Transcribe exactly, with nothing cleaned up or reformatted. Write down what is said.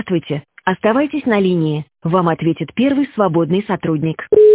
Здравствуйте. Оставайтесь на линии. Вам ответит первый свободный сотрудник.